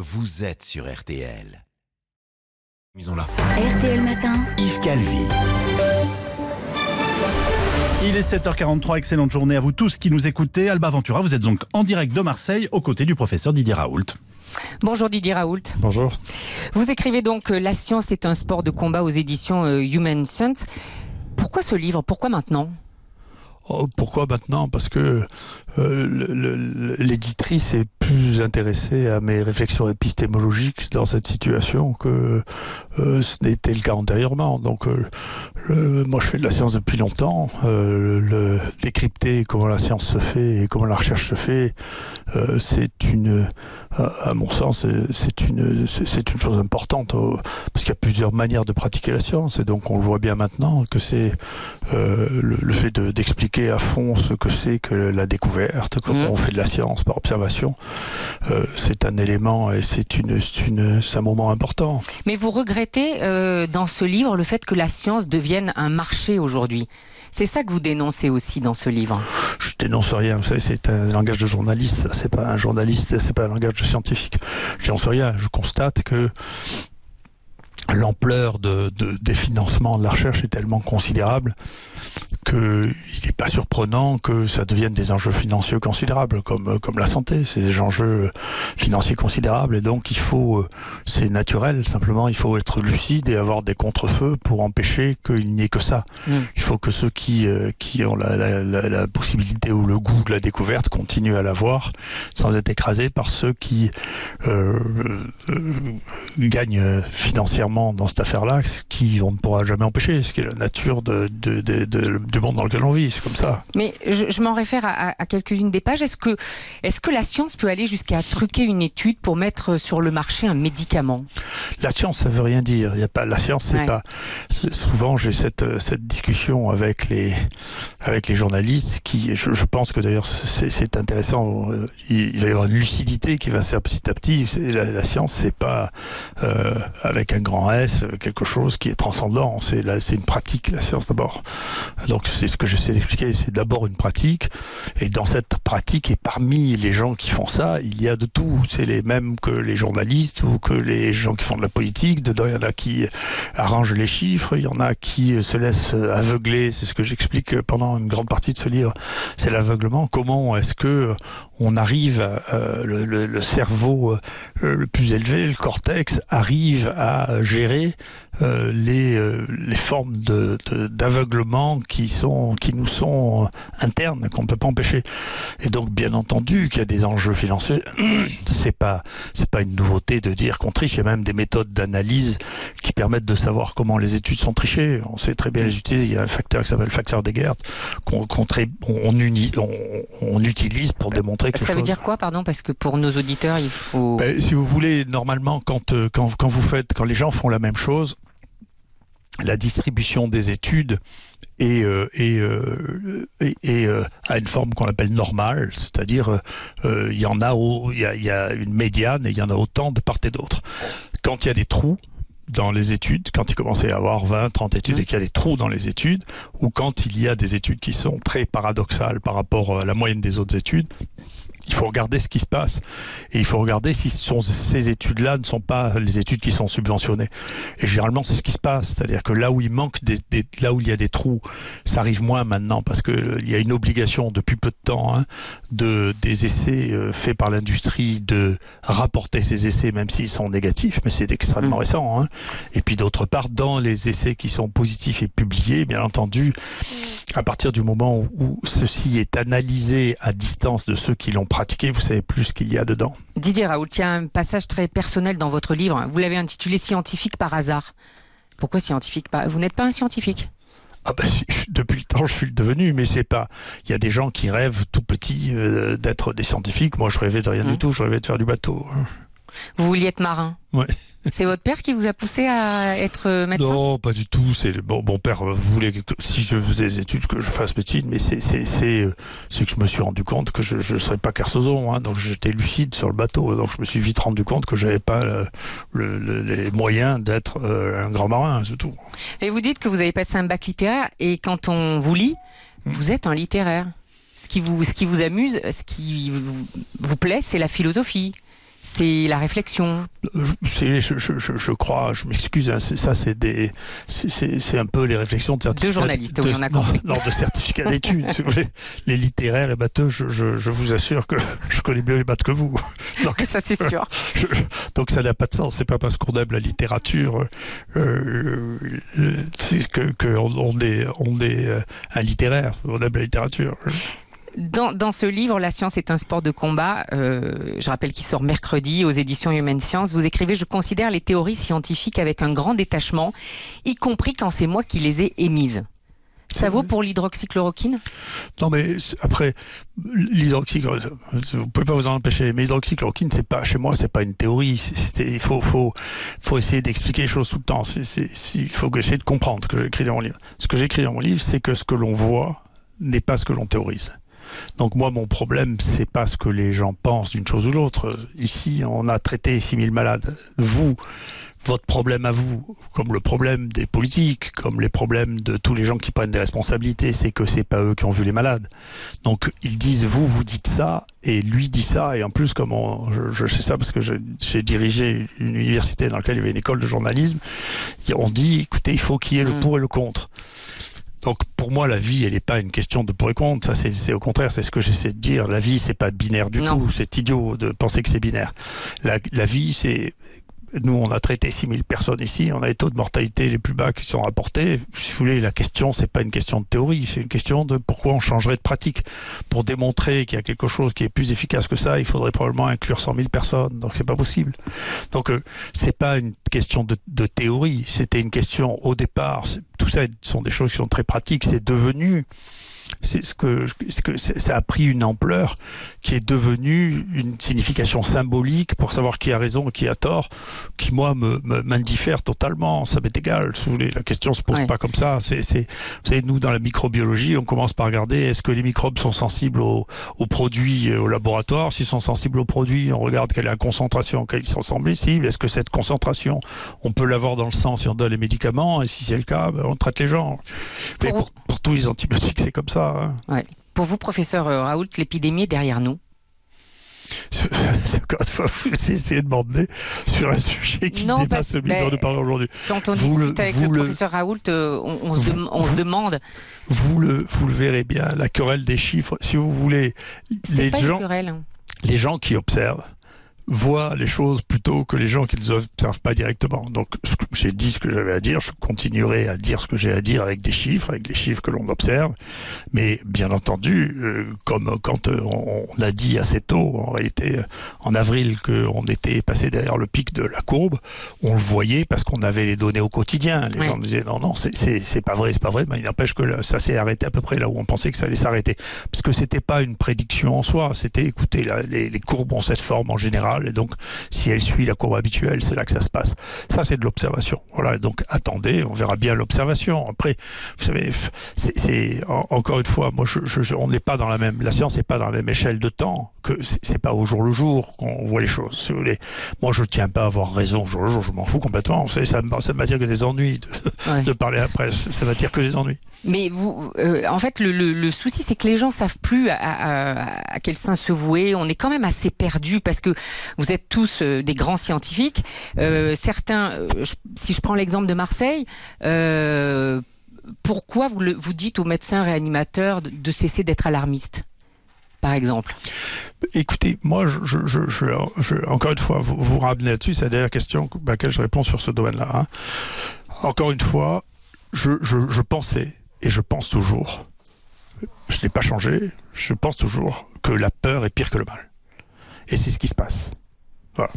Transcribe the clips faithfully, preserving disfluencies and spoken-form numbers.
vous êtes sur R T L. Maison là. R T L Matin, Yves Calvi. Il est sept heures quarante-trois, excellente journée à vous tous qui nous écoutez. Alba Ventura, vous êtes donc en direct de Marseille, aux côtés du professeur Didier Raoult. Bonjour Didier Raoult. Bonjour. Vous écrivez donc « La science est un sport de combat » aux éditions euh, Human Science. Pourquoi ce livre? Pourquoi maintenant? Oh, pourquoi maintenant? Parce que euh, l'éditrice est plus intéressée à mes réflexions épistémologiques dans cette situation que euh, ce n'était le cas antérieurement. Donc, euh, le, moi, je fais de la science depuis longtemps. Euh, le décrypter comment la science se fait et comment la recherche se fait, euh, c'est une, à mon sens, c'est une, c'est une chose importante euh, parce qu'il y a plusieurs manières de pratiquer la science et donc on le voit bien maintenant que c'est euh, le, le fait de, d'expliquer à fond ce que c'est que la découverte, comment mmh. on fait de la science par observation. Euh, c'est un élément et c'est, une, c'est, une, c'est un moment important. Mais vous regrettez euh, dans ce livre le fait que la science devienne un marché aujourd'hui. C'est ça que vous dénoncez aussi dans ce livre. Je dénonce rien, vous savez, c'est un langage de journaliste, c'est pas un journaliste, c'est pas un langage de scientifique. Je dénonce rien, je constate que l'ampleur de, de, des financements de la recherche est tellement considérable qu'il n'est pas surprenant que ça devienne des enjeux financiers considérables, comme, comme la santé, c'est des enjeux financiers considérables, et donc il faut, c'est naturel, simplement il faut être lucide et avoir des contre-feux pour empêcher qu'il n'y ait que ça. Mmh. Il faut que ceux qui, qui ont la, la, la, la possibilité ou le goût de la découverte continuent à l'avoir, sans être écrasés par ceux qui euh, euh, gagnent financièrement dans cette affaire-là, ce qu'on ne pourra jamais empêcher, ce qui est la nature de, de, de, de, du monde dans lequel on vit, c'est comme ça. Mais je, je m'en réfère à, à quelques-unes des pages. Est-ce que, est-ce que la science peut aller jusqu'à truquer une étude pour mettre sur le marché un médicament? La science, ça veut rien dire. Il y a pas, la science, c'est ouais. pas... C'est, souvent, j'ai cette, cette discussion avec les, avec les journalistes qui, je, je pense que d'ailleurs, c'est, c'est intéressant. Il, il va y avoir une lucidité qui va se faire petit à petit. C'est, la, la science, c'est pas euh, avec un grand S, quelque chose qui est transcendant. C'est, la, c'est une pratique, la science d'abord. Donc c'est ce que j'essaie d'expliquer, c'est d'abord une pratique, et dans cette pratique, et parmi les gens qui font ça, il y a de tout. C'est les mêmes que les journalistes ou que les gens qui font de la politique. Dedans, il y en a qui arrangent les chiffres, il y en a qui se laissent aveugler. C'est ce que j'explique pendant une grande partie de ce livre. C'est l'aveuglement. Comment est-ce que on arrive, euh, le, le, le cerveau euh, le plus élevé, le cortex, arrive à gérer euh, les, euh, les formes de, de, d'aveuglement qui sont, qui nous sont internes, qu'on ne peut pas empêcher. Et donc, bien entendu, qu'il y a des enjeux financiers. C'est pas, c'est pas une nouveauté de dire qu'on triche. Il y a même des méthodes d'analyse qui permettent de savoir comment les études sont trichées. On sait très bien les utiliser. Il y a un facteur qui s'appelle le facteur d'Egert qu'on, qu'on, on, uni, on, on utilise pour démontrer que ça chose. veut dire quoi, pardon? Parce que pour nos auditeurs, il faut... Ben, si vous voulez, normalement, quand, quand, quand vous faites, quand les gens font la même chose, la distribution des études est, euh, est, euh, est, est euh, à une forme qu'on appelle normale, c'est-à-dire euh, il y en a, il y a, il y a une médiane et il y en a autant de part et d'autre. Quand il y a des trous dans les études, quand il commence à y avoir vingt, trente études et qu'il y a des trous dans les études, ou quand il y a des études qui sont très paradoxales par rapport à la moyenne des autres études, il faut regarder ce qui se passe. Et il faut regarder si ce sont, ces études-là ne sont pas les études qui sont subventionnées. Et généralement, c'est ce qui se passe. C'est-à-dire que là où il manque, des, des, là où il y a des trous, ça arrive moins maintenant parce que il y a une obligation depuis peu de temps hein, de, des essais euh, faits par l'industrie de rapporter ces essais, même s'ils sont négatifs, mais c'est extrêmement mmh. récent. Hein. Et puis d'autre part, dans les essais qui sont positifs et publiés, bien entendu, à partir du moment où, où ceci est analysé à distance de ceux qui l'ont pratiqué, vous savez plus ce qu'il y a dedans. Didier Raoult, il y a un passage très personnel dans votre livre. Vous l'avez intitulé « Scientifique par hasard ». Pourquoi scientifique? Vous n'êtes pas un scientifique? Ah ben, depuis le temps, je suis le devenu, mais c'est pas... Il y a des gens qui rêvent tout petits euh, d'être des scientifiques. Moi, je rêvais de rien mmh. du tout. Je rêvais de faire du bateau. Vous vouliez être marin? Ouais. C'est votre père qui vous a poussé à être médecin? Non, pas du tout. C'est bon, mon père voulait que si je faisais des études que je fasse médecine, mais c'est c'est c'est c'est que je me suis rendu compte que je je serais pas Kersozon, hein, donc j'étais lucide sur le bateau, donc je me suis vite rendu compte que j'avais pas le, le, le, les moyens d'être euh, un grand marin, c'est tout. Et vous dites que vous avez passé un bac littéraire et quand on vous lit, vous êtes un littéraire. Ce qui vous ce qui vous amuse, ce qui vous, vous plaît, c'est la philosophie. C'est la réflexion. C'est, je, je, je, je crois, je m'excuse, hein, c'est, ça c'est des, c'est, c'est, c'est un peu les réflexions de certificats. Deux journalistes, de, oui, on a compris. Non, non, de certificats d'études, si vous voulez. Les littéraires, les matheux, je, je, je vous assure que je connais mieux les maths que vous. Donc, ça c'est sûr. Je, donc ça n'a pas de sens. C'est pas parce qu'on aime la littérature euh, c'est que, que on, on est, on est un littéraire. On aime la littérature. Dans, dans ce livre, La science est un sport de combat, euh, je rappelle qu'il sort mercredi aux éditions Humaine Science, vous écrivez « Je considère les théories scientifiques avec un grand détachement, y compris quand c'est moi qui les ai émises ». Ça vaut pour l'hydroxychloroquine ? Non, mais après, l'hydroxychloroquine, vous pouvez pas vous en empêcher, mais l'hydroxychloroquine, c'est pas, chez moi, c'est pas une théorie. Il faut, faut, faut essayer d'expliquer les choses tout le temps. Il faut essayer de comprendre ce que j'écris dans mon livre. Ce que j'écris dans mon livre, c'est que ce que l'on voit n'est pas ce que l'on théorise. Donc moi, mon problème, c'est pas ce que les gens pensent d'une chose ou l'autre. Ici, on a traité six mille malades. Vous, votre problème à vous, comme le problème des politiques, comme les problèmes de tous les gens qui prennent des responsabilités, c'est que c'est pas eux qui ont vu les malades. Donc ils disent, vous, vous dites ça, et lui dit ça, et en plus, comme on, je, je sais ça parce que je, j'ai dirigé une université dans laquelle il y avait une école de journalisme, on dit, écoutez, il faut qu'il y ait le pour et le contre. Donc pour moi, la vie, elle n'est pas une question de pour et contre. Ça, c'est, c'est au contraire, c'est ce que j'essaie de dire. La vie, c'est pas binaire du non. tout. C'est idiot de penser que c'est binaire. La, la vie, c'est... Nous, on a traité six mille personnes ici, on a les taux de mortalité les plus bas qui sont rapportés. Si vous voulez, la question, c'est pas une question de théorie, c'est une question de pourquoi on changerait de pratique. Pour démontrer qu'il y a quelque chose qui est plus efficace que ça, il faudrait probablement inclure cent mille personnes, donc c'est pas possible. Donc, euh, c'est pas une question de, de théorie, c'était une question au départ. Tout ça sont des choses qui sont très pratiques, c'est devenu... C'est ce que, ce que ça a pris une ampleur qui est devenue une signification symbolique pour savoir qui a raison et qui a tort, qui moi me, me m'indiffère totalement. Ça m'est égal. Si vous voulez, la question se pose ouais. pas comme ça. C'est, c'est, vous savez, nous dans la microbiologie, on commence par regarder est-ce que les microbes sont sensibles aux, aux produits au laboratoire. S'ils sont sensibles aux produits, on regarde quelle est la concentration auquel ils sont sensibles. Est-ce que cette concentration, on peut l'avoir dans le sang si on donne les médicaments? Et si c'est le cas, ben, on traite les gens. Mais pour, pour tous les antibiotiques, c'est comme ça. Hein. Ouais. Pour vous, professeur Raoult, l'épidémie est derrière nous? C'est encore une fois, vous essayez de m'emmener sur un sujet qui non, dépasse celui dont nous parlons aujourd'hui. Quand on vous discute le, avec le, le professeur Raoult, euh, on, on, vous, se, de, on vous, se demande... Vous le, vous le verrez bien, la querelle des chiffres, si vous voulez... C'est les pas gens, une querelle. Les gens qui observent voient les choses plutôt que les gens qui ne les observent pas directement. Donc, j'ai dit ce que j'avais à dire, je continuerai à dire ce que j'ai à dire avec des chiffres, avec les chiffres que l'on observe, mais bien entendu, euh, comme quand euh, on, on a dit assez tôt, en réalité, euh, en avril, qu'on était passé derrière le pic de la courbe, on le voyait parce qu'on avait les données au quotidien. Les oui. gens disaient non, non, c'est, c'est, c'est pas vrai, c'est pas vrai, mais il n'empêche que là, ça s'est arrêté à peu près là où on pensait que ça allait s'arrêter. Parce que c'était pas une prédiction en soi, c'était, écoutez, là, les, les courbes ont cette forme en général, et donc si elle suit la courbe habituelle, c'est là que ça se passe. Ça, c'est de l'observation. Voilà, donc attendez, on verra bien l'observation. Après, vous savez, c'est, c'est en, encore une fois, moi, je, je, on n'est pas dans la même, la science n'est pas dans la même échelle de temps, que c'est, c'est pas au jour le jour qu'on voit les choses. Si vous voulez. Moi, je tiens pas à avoir raison au jour le jour, je m'en fous complètement. Vous savez, ça, ça m'attire que des ennuis de, ouais. de parler après, ça m'attire que des ennuis. Mais vous, euh, en fait, le, le, le souci, c'est que les gens savent plus à, à, à quel sein se vouer. On est quand même assez perdus parce que vous êtes tous euh, des grands scientifiques. Euh, certains, euh, je, si je prends l'exemple de Marseille, euh, pourquoi vous, le, vous dites aux médecins réanimateurs de, de cesser d'être alarmistes, par exemple? Écoutez, moi, je, je, je, je, je, encore une fois, vous vous ramenez là-dessus, c'est la dernière question à laquelle je réponds sur ce domaine-là. Hein. Encore une fois, je, je, je pensais, et je pense toujours, je n'ai pas changé, je pense toujours que la peur est pire que le mal. Et c'est ce qui se passe. Voilà.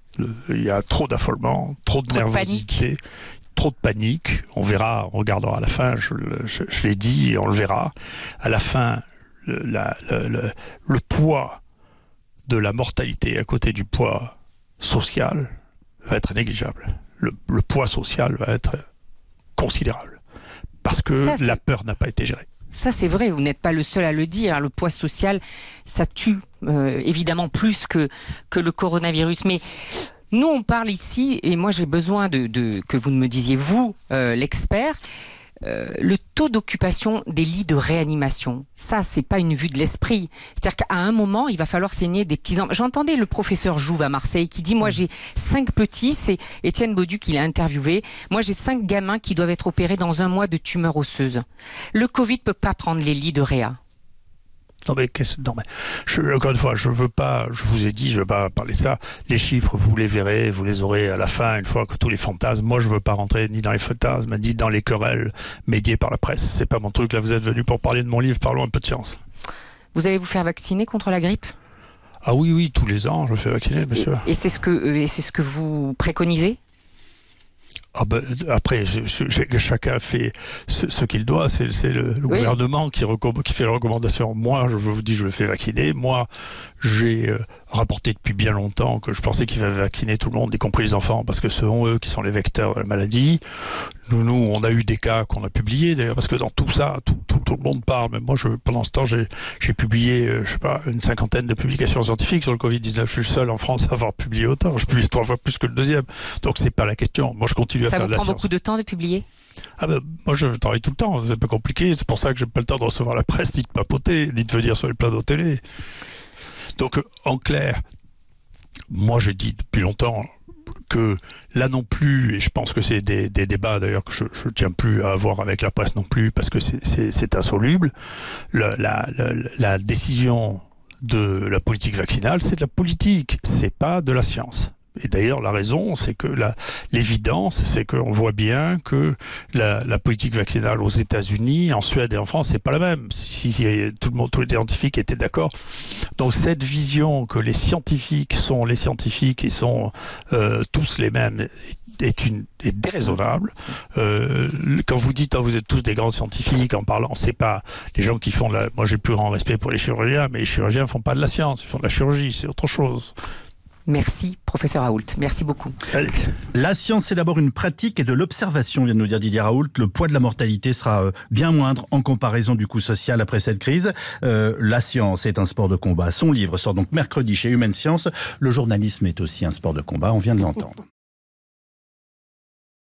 Il y a trop d'affolement, trop de trop nervosité, de trop de panique. On verra, on regardera à la fin, je, je, je l'ai dit, et on le verra. À la fin, le, la, le, le, le poids de la mortalité à côté du poids social va être négligeable. Le, le poids social va être considérable. Parce que ça, la peur n'a pas été gérée. Ça, c'est vrai, vous n'êtes pas le seul à le dire. Le poids social, ça tue euh, évidemment plus que, que le coronavirus. Mais nous, on parle ici, et moi j'ai besoin de, de que vous me disiez, vous, euh, l'expert, euh, le taux d'occupation des lits de réanimation, ça, c'est pas une vue de l'esprit. C'est-à-dire qu'à un moment, il va falloir saigner des petits enfants. J'entendais le professeur Jouve à Marseille qui dit, moi, j'ai cinq petits, c'est Étienne Baudu qui l'a interviewé. Moi, j'ai cinq gamins qui doivent être opérés dans un mois de tumeurs osseuses. Le Covid peut pas prendre les lits de réa. Non mais, non mais je, encore une fois, je veux pas, je vous ai dit, je veux pas parler de ça. Les chiffres, vous les verrez, vous les aurez à la fin, une fois que tous les fantasmes. Moi, je veux pas rentrer ni dans les fantasmes, ni dans les querelles médiées par la presse. C'est pas mon truc. Là, vous êtes venu pour parler de mon livre, parlons un peu de science. Vous allez vous faire vacciner contre la grippe ? Ah oui, oui, tous les ans, je me fais vacciner, bien sûr. Et c'est ce que, et c'est ce que vous préconisez ? Ah ben, après, je, je, chacun fait ce, ce qu'il doit. C'est, c'est le, le oui. gouvernement qui, recomm- qui fait la recommandation. Moi, je vous dis, je le fais vacciner. Moi, j'ai euh, rapporté depuis bien longtemps que je pensais qu'il fallait vacciner tout le monde, y compris les enfants, parce que ce sont eux qui sont les vecteurs de la maladie. Nous, nous, on a eu des cas qu'on a publiés, d'ailleurs, parce que dans tout ça, tout, tout, tout le monde parle. Mais moi, je, pendant ce temps, j'ai, j'ai publié, euh, je sais pas, une cinquantaine de publications scientifiques sur le covid dix-neuf. Je suis le seul en France à avoir publié autant. Je publie trois fois plus que le deuxième. Donc, c'est pas la question. Moi, je continue à ça faire de la science. Ça vous science. prend beaucoup de temps de publier ? Ah ben, moi, je travaille tout le temps. C'est pas compliqué. C'est pour ça que j'ai pas le temps de recevoir la presse, ni de papoter, ni de venir sur les plateaux télé. Donc, en clair, moi, j'ai dit depuis longtemps que là non plus, et je pense que c'est des, des débats d'ailleurs que je ne tiens plus à avoir avec la presse non plus, parce que c'est, c'est, c'est insoluble, la, la, la, la décision de la politique vaccinale, c'est de la politique, c'est pas de la science. Et d'ailleurs, la raison, c'est que la, l'évidence, c'est qu'on voit bien que la, la politique vaccinale aux États-Unis, en Suède et en France, c'est pas la même. Si, si tout le monde, tous les scientifiques étaient d'accord. Donc cette vision que les scientifiques sont les scientifiques et sont euh, tous les mêmes est une est déraisonnable. Euh, quand vous dites oh, vous êtes tous des grands scientifiques en parlant, c'est pas les gens qui font de la. Moi, j'ai le plus grand respect pour les chirurgiens, mais les chirurgiens font pas de la science, ils font de la chirurgie, c'est autre chose. Merci, professeur Raoult. Merci beaucoup. La science, c'est d'abord une pratique et de l'observation, vient de nous dire Didier Raoult. Le poids de la mortalité sera bien moindre en comparaison du coût social après cette crise. Euh, la science est un sport de combat. Son livre sort donc mercredi chez Humaine Science. Le journalisme est aussi un sport de combat, on vient de l'entendre.